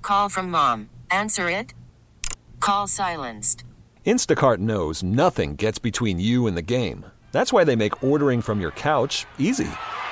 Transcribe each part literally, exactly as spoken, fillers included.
Call from mom. Answer it. Call silenced. Instacart knows nothing gets between you and the game. That's why they make ordering from your couch easy.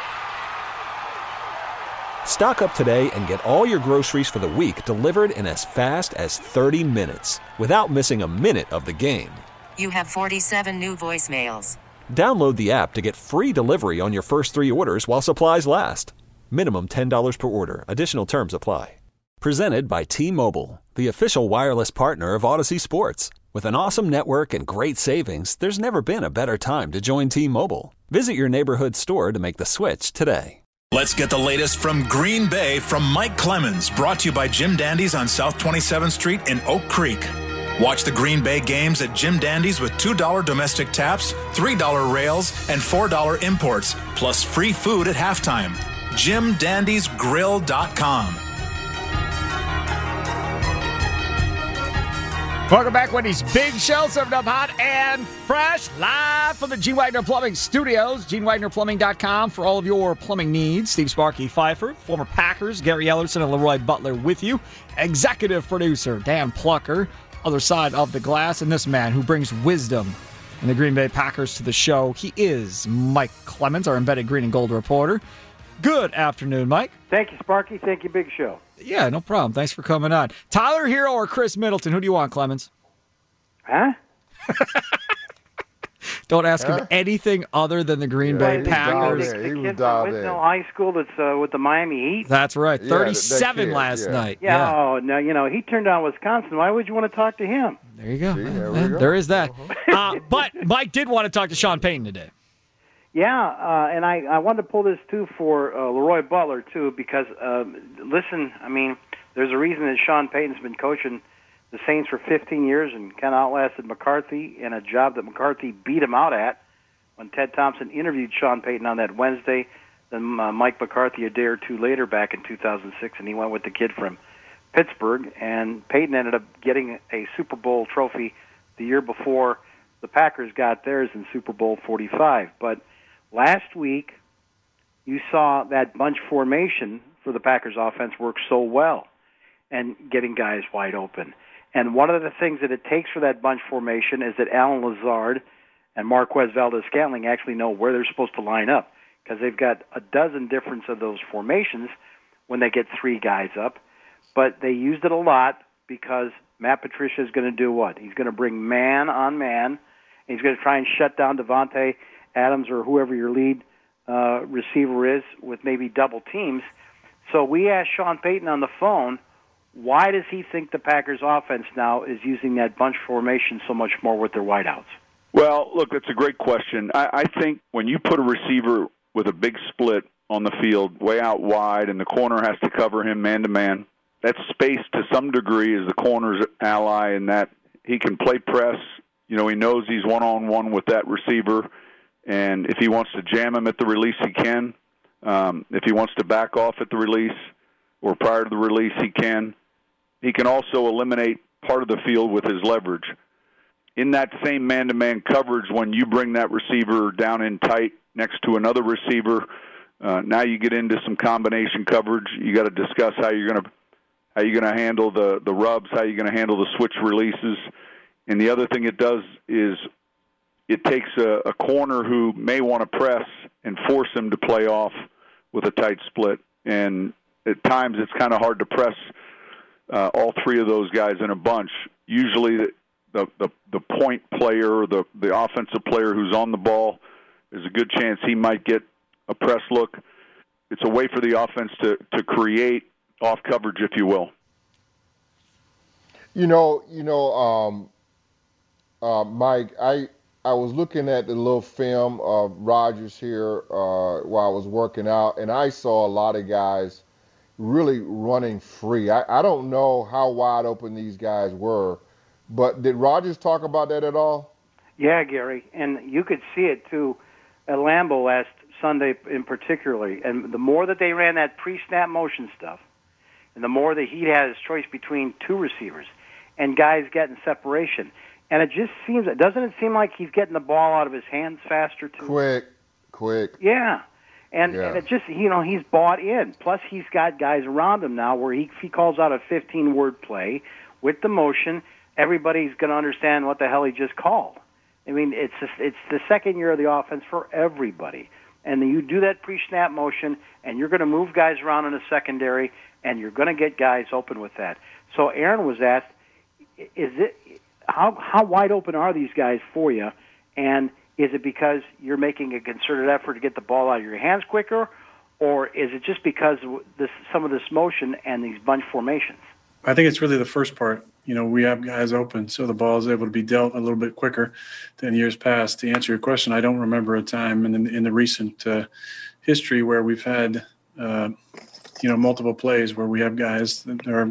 Stock up today and get all your groceries for the week delivered in as fast as thirty minutes without missing a minute of the game. You have forty-seven new voicemails. Download the app to get free delivery on your first three orders while supplies last. Minimum ten dollars per order. Additional terms apply. Presented by T-Mobile, the official wireless partner of Odyssey Sports. With an awesome network and great savings, there's never been a better time to join T-Mobile. Visit your neighborhood store to make the switch today. Let's get the latest from Green Bay from Mike Clemens, brought to you by Jim Dandy's on South twenty-seventh Street in Oak Creek. Watch the Green Bay games at Jim Dandy's with two dollars domestic taps, three dollars rails, and four dollars imports, plus free food at halftime. Jim Dandy's Grill dot com. Welcome back, Wendy's Big Show, served up hot and fresh, live from the Gene Wagner Plumbing Studios. Gene Wagner Plumbing dot com for all of your plumbing needs. Steve Sparky Pfeiffer, former Packers, Gary Ellerson and Leroy Butler with you. Executive producer, Dan Plucker, other side of the glass. And this man who brings wisdom and the Green Bay Packers to the show, he is Mike Clemens, our embedded green and gold reporter. Good afternoon, Mike. Thank you, Sparky. Thank you, Big Show. Yeah, no problem. Thanks for coming on. Tyler Hero or Chris Middleton? Who do you want, Clemens? Huh? Don't ask huh? him anything other than the Green yeah, Bay Packers. The, the kid from Whitnell High School that's uh, with the Miami Heat. That's right. Yeah, thirty-seven that kid, last yeah. night. Yeah, yeah. Oh, no, you know, he turned down Wisconsin. Why would you want to talk to him? There you go. See, there, Uh, we go. there is that. Uh, but Mike did want to talk to Sean Payton today. Yeah, uh, and I, I wanted to pull this, too, for uh, Leroy Butler, too, because, uh, listen, I mean, there's a reason that Sean Payton's been coaching the Saints for fifteen years and kind of outlasted McCarthy in a job that McCarthy beat him out at when Ted Thompson interviewed Sean Payton on that Wednesday. Then uh, Mike McCarthy a day or two later back in two thousand six, and he went with the kid from Pittsburgh. And Payton ended up getting a Super Bowl trophy the year before the Packers got theirs in Super Bowl forty-five. But last week, you saw that bunch formation for the Packers offense work so well and getting guys wide open. And one of the things that it takes for that bunch formation is that Alan Lazard and Marquez Valdes-Scantling actually know where they're supposed to line up, because they've got a dozen different of those formations when they get three guys up. But they used it a lot because Matt Patricia is going to do what? He's going to bring man on man, and he's going to try and shut down Devontae Adams or whoever your lead uh, receiver is with maybe double teams. So we asked Sean Payton on the phone, why does he think the Packers offense now is using that bunch formation so much more with their wideouts? Well, look, that's a great question. I, I think when you put a receiver with a big split on the field, way out wide, and the corner has to cover him man-to-man, that space to some degree is the corner's ally in that he can play press. You know, he knows he's one-on-one with that receiver, and if he wants to jam him at the release, he can. Um, if he wants to back off at the release or prior to the release, he can. He can also eliminate part of the field with his leverage. In that same man-to-man coverage, when you bring that receiver down in tight next to another receiver, uh, now you get into some combination coverage. You got to discuss how you're going to how you're going to handle the the rubs, how you're going to handle the switch releases. And the other thing it does is it takes a, a corner who may want to press and force him to play off with a tight split. And at times it's kind of hard to press uh, all three of those guys in a bunch. Usually the the, the, the point player or the, the offensive player who's on the ball, there's a good chance he might get a press look. It's a way for the offense to, to create off coverage, if you will. You know, you know, um, uh, Mike, I I was looking at the little film of Rodgers here uh, while I was working out, and I saw a lot of guys really running free. I, I don't know how wide open these guys were, but did Rodgers talk about that at all? Yeah, Gary, and you could see it too at Lambeau last Sunday in particularly. And the more that they ran that pre-snap motion stuff, and the more that he had his choice between two receivers and guys getting separation. And it just seems, doesn't it seem like he's getting the ball out of his hands faster too? Quick, quick. Yeah. And, Yeah. and it just, you know, he's bought in. Plus, he's got guys around him now where he, if he calls out a fifteen-word play with the motion, everybody's going to understand what the hell he just called. I mean, it's just, it's the second year of the offense for everybody. And you do that pre-snap motion, and you're going to move guys around in the secondary, and you're going to get guys open with that. So Aaron was asked, is it how how wide open are these guys for you? And is it because you're making a concerted effort to get the ball out of your hands quicker, or is it just because of this, some of this motion and these bunch formations? I think it's really the first part. You know, we have guys open, so the ball is able to be dealt a little bit quicker than years past. To answer your question, I don't remember a time in the, in the recent uh, history where we've had, uh, you know, multiple plays where we have guys that are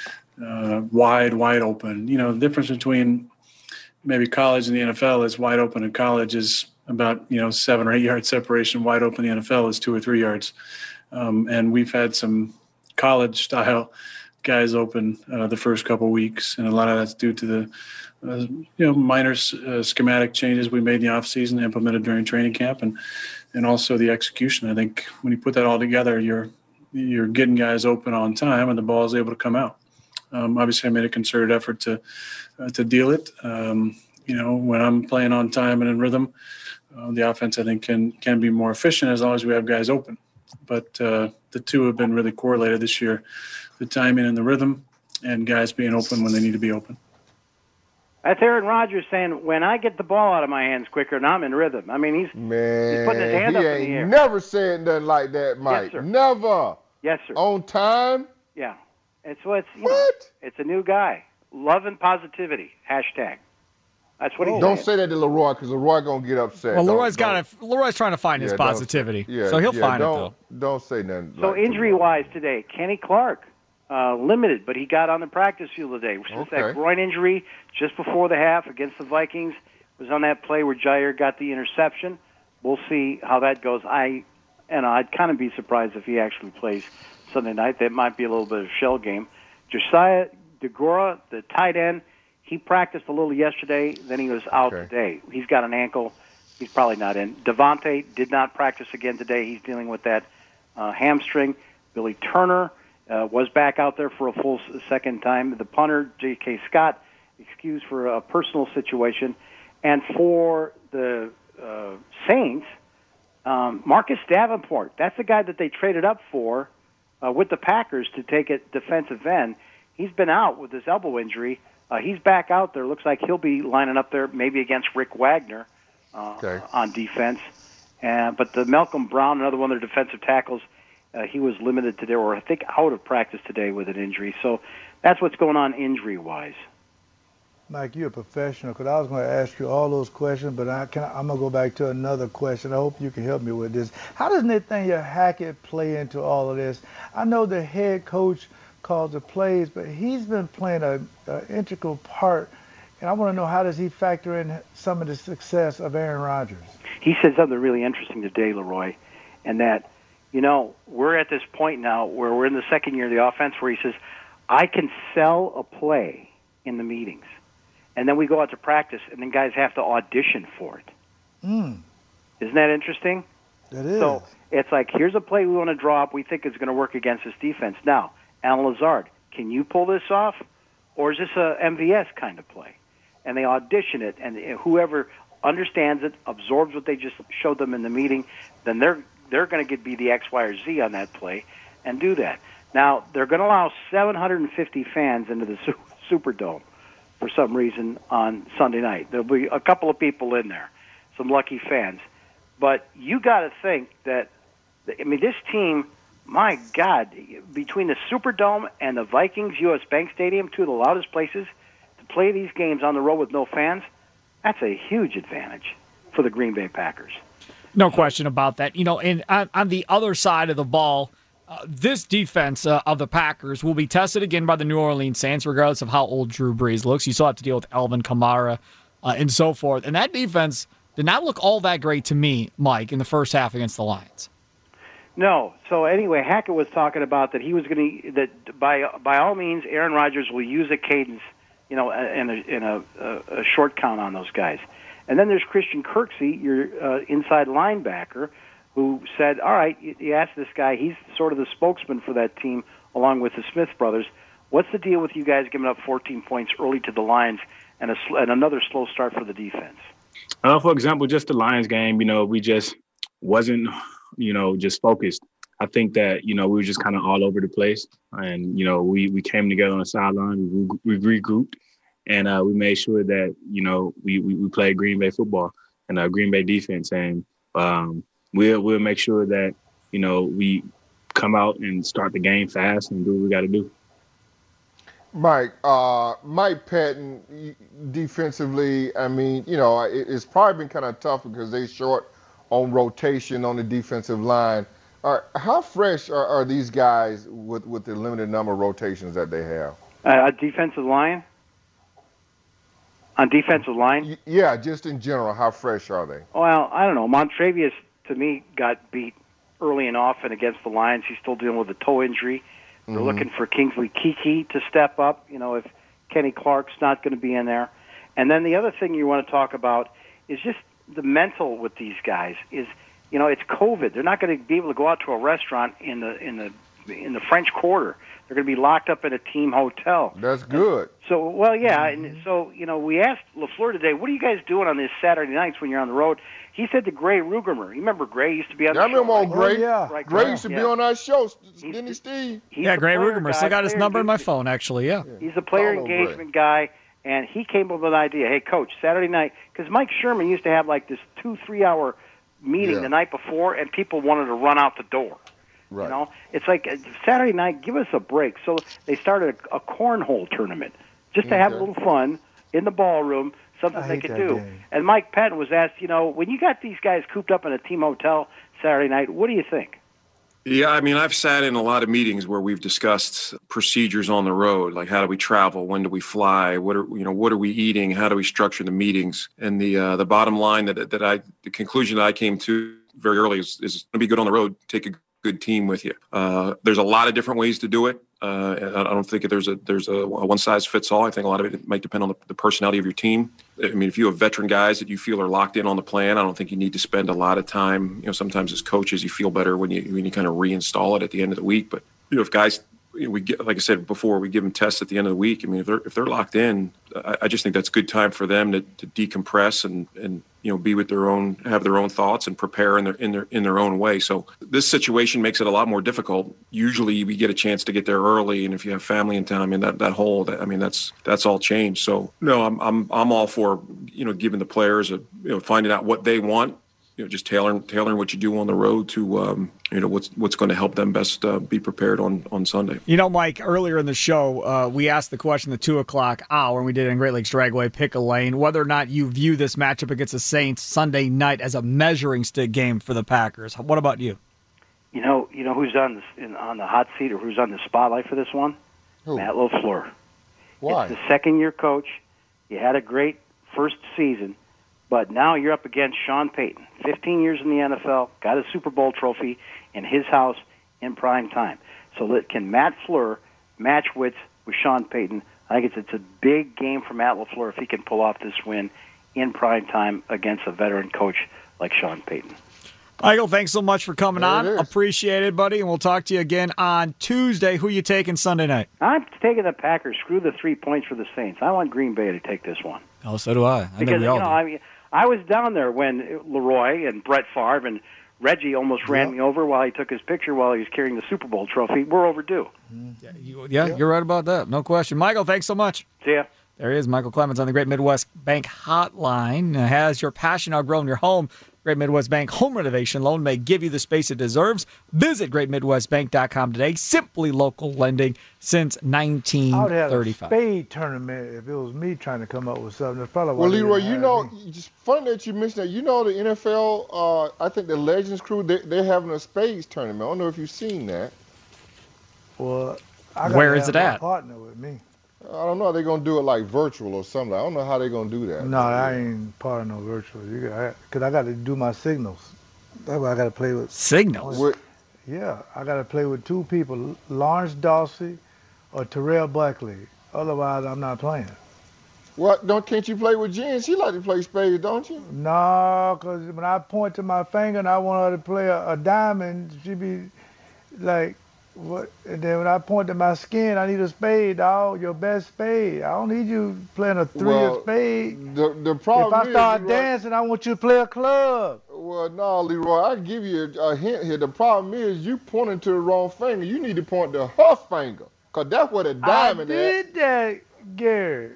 uh, wide, wide open. You know, the difference between maybe college and the N F L is wide open in college is about, you know, seven or eight yard separation. Wide open in the N F L is two or three yards. Um, and we've had some college style guys open uh, the first couple weeks, and a lot of that's due to the uh, you know minor uh, schematic changes we made in the offseason, implemented during training camp, and and also the execution. I think when you put that all together, you're you're getting guys open on time, and the ball is able to come out. Um, obviously, I made a concerted effort to uh, to deal it. Um, you know, when I'm playing on time and in rhythm, uh, the offense I think can can be more efficient as long as we have guys open. But uh, the two have been really correlated this year. The timing and the rhythm, and guys being open when they need to be open. That's Aaron Rodgers saying, when I get the ball out of my hands quicker and I'm in rhythm. I mean, he's, Man, he's putting his hand he up ain't in the air. never said nothing like that, Mike. Yes, sir. Never. Yes, sir. On time? Yeah. It's, well, it's, you What? know, it's a new guy. Love and positivity. Hashtag. That's what he's Don't saying. say that to Leroy, because Leroy going to get upset. Well, Don't- Leroy's got don't- to. Leroy's trying to find his yeah, don't- positivity, yeah, so he'll yeah, find it don't, though. Don't say nothing. So like to injury-wise today, Kenny Clark, uh, limited, but he got on the practice field today. Since Okay. that groin injury just before the half against the Vikings was on that play where Jair got the interception. We'll see how that goes. I, and I'd kind of be surprised if he actually plays Sunday night. That might be a little bit of a shell game. Josiah DeGora, the tight end, he practiced a little yesterday. Then he was out Okay. today. He's got an ankle. He's probably not in. Devontae did not practice again today. He's dealing with that uh, hamstring. Billy Turner uh, was back out there for a full s- second time. The punter, J K. Scott, excused for a personal situation. And for the uh, Saints, um, Marcus Davenport, that's the guy that they traded up for uh, with the Packers to take a defensive end. He's been out with his elbow injury. Uh, he's back out there. Looks like he'll be lining up there maybe against Rick Wagner uh, Okay. on defense. Uh, but the Malcolm Brown, another one of their defensive tackles, uh, he was limited today, or I think out of practice today with an injury. So that's what's going on injury-wise. Mike, you're a professional, because I was going to ask you all those questions, but I can, I'm going to go back to another question. I hope you can help me with this. How does Nathaniel Hackett play into all of this? I know the head coach calls the plays, but he's been playing an integral part, and I want to know, how does he factor in some of the success of Aaron Rodgers? He said something really interesting today, Leroy, and that, you know, we're at this point now where we're in the second year of the offense where he says, I can sell a play in the meetings. And then we go out to practice, and then guys have to audition for it. Mm, Isn't that interesting? that is. So it's like, here's a play we want to draw up we think is going to work against this defense. Now, Alan Lazard, can you pull this off? Or is this a M V S kind of play? And they audition it, and whoever understands it, absorbs what they just showed them in the meeting, then they're they're going to get be the X, Y, or Z on that play and do that. Now, they're going to allow seven hundred fifty fans into the Superdome for some reason on Sunday night. There'll be a couple of people in there, some lucky fans. But you got to think that, I mean, this team, my God, between the Superdome and the Vikings U S Bank Stadium, two of the loudest places to play these games on the road with no fans, that's a huge advantage for the Green Bay Packers. No question about that. You know, and on, on the other side of the ball, uh, this defense uh, of the Packers will be tested again by the New Orleans Saints, regardless of how old Drew Brees looks. You still have to deal with Alvin Kamara uh, and so forth. And that defense did not look all that great to me, Mike, in the first half against the Lions. No. So anyway, Hackett was talking about that he was going to that by by all means, Aaron Rodgers will use a cadence, you know, in a in a, a, a short count on those guys. And then there's Christian Kirksey, your uh, inside linebacker, who said, all right, you, you ask this guy, he's sort of the spokesman for that team along with the Smith brothers. What's the deal with you guys giving up fourteen points early to the Lions and, a, and another slow start for the defense? Uh, for example, just the Lions game, you know, we just wasn't, you know, just focused. I think that, you know, we were just kind of all over the place. And, you know, we, we came together on the sideline, we, we regrouped, and uh, we made sure that, you know, we, we, we played Green Bay football and uh, Green Bay defense. And um, we'll, we'll make sure that, you know, we come out and start the game fast and do what we got to do. Mike, uh, Mike Pettine, defensively, I mean, you know, it, it's probably been kind of tough because they short on rotation on the defensive line. Uh, how fresh are, are these guys with, with the limited number of rotations that they have? Uh, a defensive line? On defensive line? Y- yeah, just in general, how fresh are they? Well, I don't know. Montrevious, to me, got beat early and often against the Lions. He's still dealing with a toe injury. They're mm-hmm. looking for Kingsley Keke to step up, you know, if Kenny Clark's not going to be in there. And then the other thing you want to talk about is just the mental with these guys is, you know, it's COVID. They're not going to be able to go out to a restaurant in the in the in the French Quarter. They're going to be locked up in a team hotel. That's good. And so, well, yeah, and so, you know, we asked LaFleur today, what are you guys doing on these Saturday nights when you're on the road? He said to Gray Rugermer. You remember Gray used to be on yeah, the show? I remember right? old Gray. Oh, yeah. Right, Gray used to yeah. be on our show, didn't he, Steve? Yeah, Gray Rugermer. Guy, Still got his number in my engagement. phone, actually, yeah. He's a player Follow engagement Gray. guy, and he came up with an idea. Hey, Coach, Saturday night, because Mike Sherman used to have like this two, three-hour meeting yeah. the night before, and people wanted to run out the door. Right. You know, it's like uh, Saturday night, give us a break. So they started a, a cornhole tournament just to okay. have a little fun in the ballroom, something I they hate could that do. game. And Mike Patton was asked, you know, when you got these guys cooped up in a team hotel Saturday night, what do you think? Yeah, I mean, I've sat in a lot of meetings where we've discussed procedures on the road, like how do we travel, when do we fly, what are you know, what are we eating, how do we structure the meetings, and the uh, the bottom line that that I the conclusion that I came to very early is is going to be good on the road. Take a good team with you. Uh, there's a lot of different ways to do it. Uh, I don't think there's a there's a, a one size fits all. I think a lot of it might depend on the, the personality of your team. I mean, if you have veteran guys that you feel are locked in on the plan, I don't think you need to spend a lot of time. You know, sometimes as coaches, you feel better when you when you kind of reinstall it at the end of the week. But you know, if guys, you know, we get, like I said before, we give them tests at the end of the week. I mean, if they're if they're locked in, I, I just think that's good time for them to, to decompress and and you know be with their own, have their own thoughts and prepare in their in their in their own way. So this situation makes it a lot more difficult. Usually, we get a chance to get there early, and if you have family in town, I mean that that whole that, I mean that's that's all changed. So no, I'm I'm I'm all for you know giving the players a you know finding out what they want. You know, just tailoring tailoring what you do on the road to um, you know what's what's going to help them best uh, be prepared on, on Sunday. You know, Mike, earlier in the show, uh, we asked the question the two o'clock hour, and we did it in Great Lakes Dragway Pick a Lane, whether or not you view this matchup against the Saints Sunday night as a measuring stick game for the Packers. What about you? You know, you know who's on this, in, on the hot seat or who's on the spotlight for this one? Who? Matt LaFleur. Why? It's the second-year coach. You had a great first season. But now you're up against Sean Payton, fifteen years in the N F L, got a Super Bowl trophy in his house in prime time. So that can Matt LaFleur match wits with Sean Payton? I think it's, it's a big game for Matt LaFleur if he can pull off this win in prime time against a veteran coach like Sean Payton. Michael, thanks so much for coming There on. it is. Appreciate it, buddy. And we'll talk to you again on Tuesday. Who you taking Sunday night? I'm taking the Packers. Screw the three points for the Saints. I want Green Bay to take this one. Oh, so do I. I Because, think we all you know, do. I mean, I was down there when Leroy and Brett Favre and Reggie almost ran Yep. me over while he took his picture while he was carrying the Super Bowl trophy. We're overdue. Yeah, you, yeah, you're right about that. No question. Michael, thanks so much. See ya. There he is, Michael Clemens on the Great Midwest Bank Hotline. Has your passion outgrown your home? Great Midwest Bank Home Renovation Loan may give you the space it deserves. Visit great midwest bank dot com today. Simply local lending since nineteen I would have a thirty-five. spade tournament if it was me trying to come up with something. That's probably Well, why they Leroy, didn't you hire know, me. it's funny that you mentioned that. You know, the N F L, uh, I think the Legends crew, they, they're having a spades tournament. I don't know if you've seen that. Well, I gotta Where is have it my at? partner with me. I don't know. They're going to do it like virtual or something. I don't know how they're going to do that. No, I ain't part of no virtual. You got, cause I got to do my signals. That's why I got to play with. Signals? What, Yeah, I got to play with two people, Lawrence Dawsey or Terrell Buckley. Otherwise, I'm not playing. What? Don't can't you play with Jen? She like to play spades, don't you? No, because when I point to my finger and I want her to play a, a diamond, she be like, what? And then when I point to my skin, I need a spade, dog. Your best spade. I don't need you playing a three Well, of spade. The the problem If I is, start Leroy- dancing, I want you to play a club. Well, no, Leroy, I give you a, a hint here. The problem is you pointing to the wrong finger. You need to point to her finger, cause that's where the diamond I at. did that, Gary.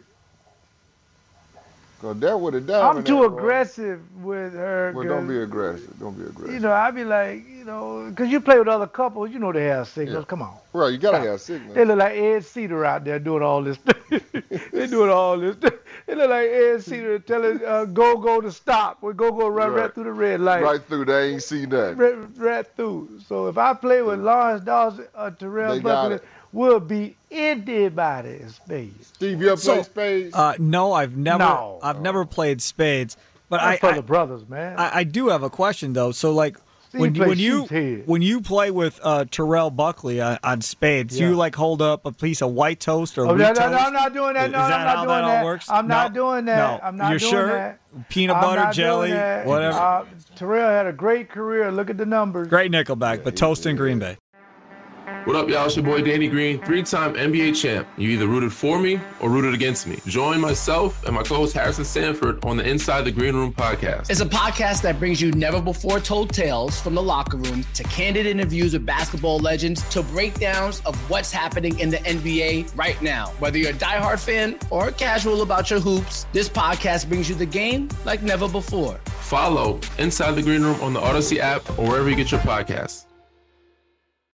Cause that's where the diamond I'm too at, Roy. aggressive with her. Well, don't 'cause, be aggressive. Don't be aggressive. You know, I be like, you know, because you play with other couples, you know they have signals. Yeah. Come on. Right, you gotta Stop. have signals. They look like Ed Cedar out there doing all this. They doing all this. They look like Ed Cedar telling uh, Go Go to stop. We Go Go run right. Right. through the red light. Right through, they ain't see nothing. Right, right through. So if I play with Lawrence Dawson or Terrell They got Buckley, it. we'll be anybody in space. Steve, you ever So- play spades? Uh, no, I've never. No. I've never played spades. But That's I, for I, the brothers, man. I, I do have a question though. So like. Steve When, plays when you shoot head. when you play with uh, Terrell Buckley on, on spades, Yeah. you like hold up a piece of white toast or Oh, wheat no, no, toast? no, I'm not doing that. Is No, that I'm not how doing that all that. works? I'm not No, doing that. no. I'm not You're doing sure? that. Peanut I'm butter, not doing jelly, that. whatever. Uh, Terrell had a great career. Look at the numbers. Great Nickelback, but toast in Green Bay. What up, y'all? It's your boy Danny Green, three-time N B A champ. You either rooted for me or rooted against me. Join myself and my co-host Harrison Sanford on the Inside the Green Room podcast. It's a podcast that brings you never-before-told tales from the locker room to candid interviews with basketball legends to breakdowns of what's happening in the N B A right now. Whether you're a diehard fan or casual about your hoops, this podcast brings you the game like never before. Follow Inside the Green Room on the Odyssey app or wherever you get your podcasts.